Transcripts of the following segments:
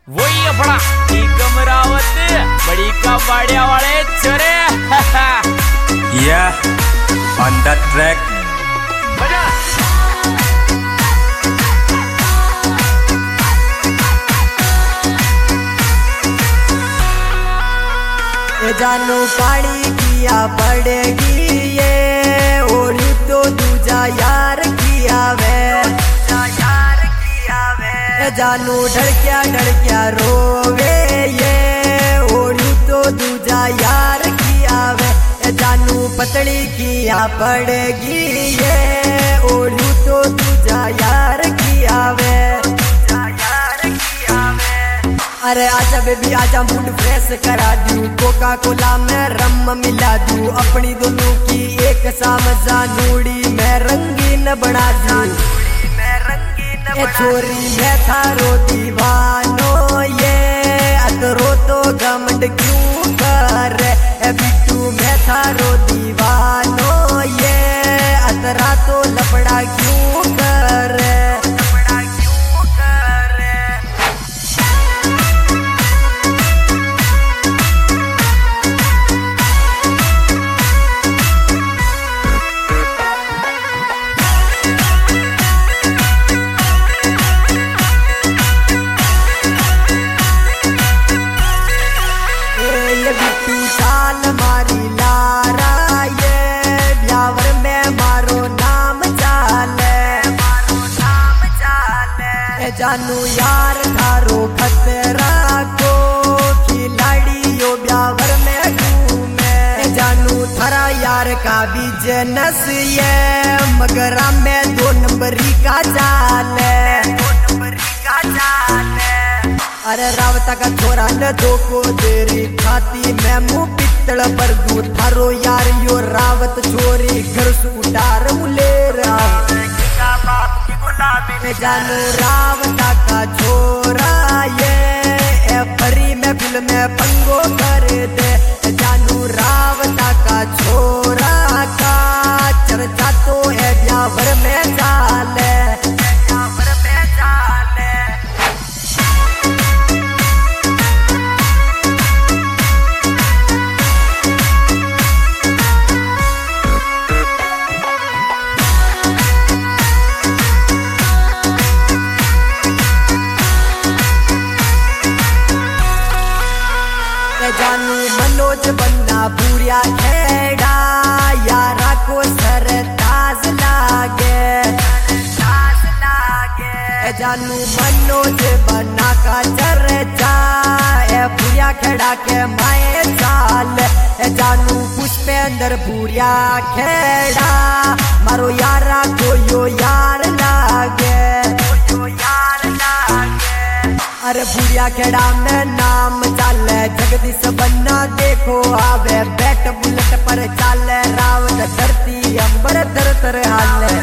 वही अपना कमरावत बड़ी का बाड़िया वाले छोरे Yeah, on that track. जानू पानी किया पड़ेगी ये और तो दूजा यार किया वे जानू डर क्या रोवे ये और तो दूजा यार किया वे जानू पतली किया पड़ेगी ये और तो दूजा यार किया वे अरे आजा बेबी आजा मूड फ्रेश करा दूं कोका कोला में रम मिला दूं अपनी दोनों की एक साम जानूड़ी में रंगीन बना दूं ए छोरी मैं थारो दीवानो ये अतरो तो घमंड क्यों कर ए बिट्टू मैं थारो दीवानो ये अतरा तो लपड़ा क्यों कर जानू यार थारो खतरा को खिलाड़ियों ब्यावर में घूमे जानू थारा यार का बिजनेस ये मगरा में 2 नंबरी का चाल अरे रावता का छोरा न दो को देरी खाती मैं मुँह पित्तल पर दू थारो यार यो रावत छोरी घर से उतार मुले जानू रावता का छोरा ये परी में फिल्म में पंगो कर दे जानू रावता का छोरा का चर्चा तो है ब्यावर में चाले जानू मनोज बन्ना बुरिया खेड़ा यारा को सरताज लागे जानू मनोज बन्ना का चर्चा बुरिया खेड़ा के माए चाल जानू पुष्पेंद्र बुरिया खेड़ा मारो यारा को यो यार लागे अरे बुढ़िया खेड़ा में नाम चाले जगदीश बन्ना देखो आवे बैट बुलेट पर चाले रावत धरती अंबर तर हाले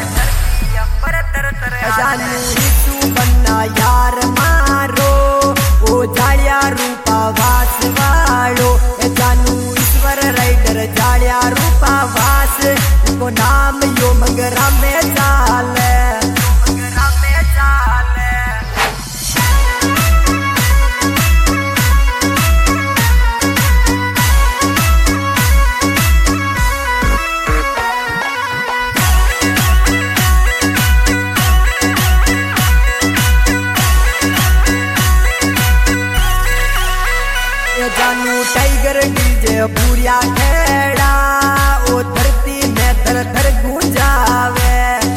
जानू ऋतु बन्ना यार मारो ओ जालिया रूपा वास वालो जानू ईश्वर राइडर जालिया रूपा वास को नाम यो मगरा में चाले जानू टाइगर डीजे बुरिया खेड़ा ओ धरती में थर गूंजावे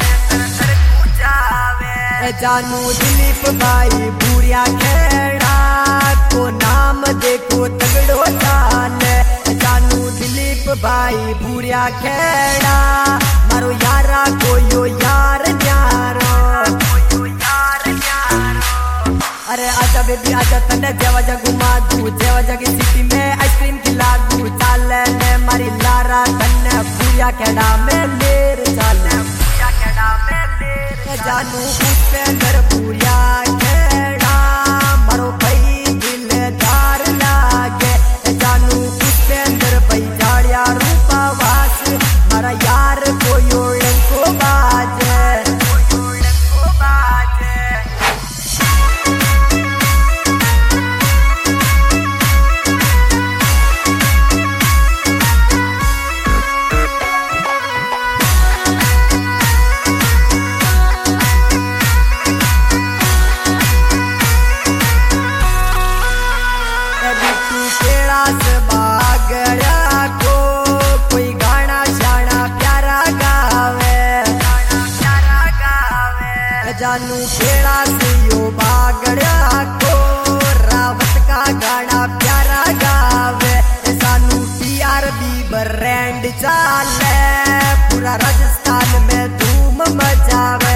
जानू दिलीप भाई बुरिया खेड़ा को नाम देखो तगड़ो चाल जानू दिलीप भाई बुरिया खेड़ा मारो यारा को यो यार न्यारो अरे आजा बेबी आजा तने जेवा जा घुमा दूं जेवा जा की सिटी में आइसक्रीम खिला दूं चाले ने मारी लारा तने बुरिया खेड़ा में लेर चाले जानू पुष्पेंद्र बुरिया खेड़ा मारो भाई दिलदार लागे जानू पुष्पेंद्र भाई जाड़िया रूपा वास मारा यार को योड़न को बाजे जानू खेड़ा से यो बागड़ा को रावत का गाना प्यारा गावे जानू TRB ब्रांड चाले पूरा राजस्थान में धूम मचावे।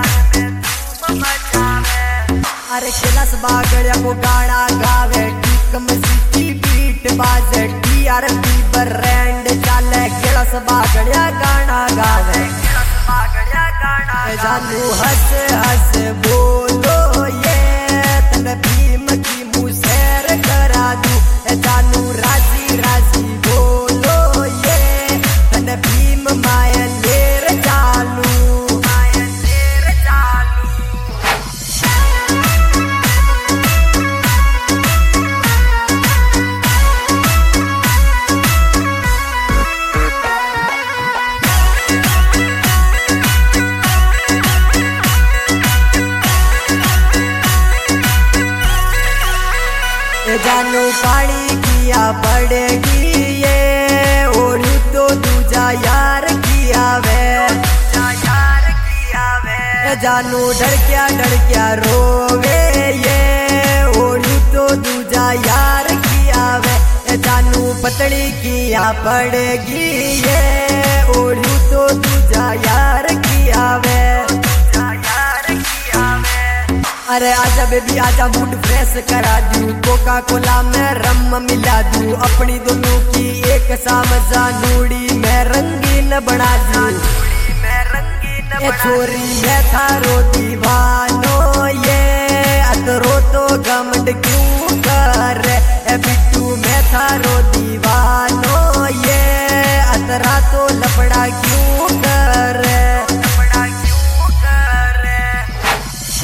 अरे कैलाश बागड़िया को गाना गावे टिकम सिटी बीट बाजे TRB ब्रांड चाले कैलाश बागड़िया गाना गावे। जानू हंस हंस बोलो ये तन भीम की मुँह सैर करा दूं जानू राजी राजी बोलो ये तन भीम माया लेर चालू जानू पानी किया पड़ेगी ये और तो दूजा यार किया वे जानू डर क्या रोवे ये और तो दूजा यार किया वे जानू पतली किया पड़ेगी ये और तो दूजा यार किया वे। अरे आजा बेबी आजा मूड फ्रेश करा दूं कोका कोला में रम मिला दूं अपनी दोनों की एक साम जानूड़ी में रंगीन बना दूं। ए छोरी मैं थारो दीवानो ये अतरो तो गमड क्यों कर ए बिट्टू मैं थारो दीवानो ये अतरा तो लपड़ा क्यों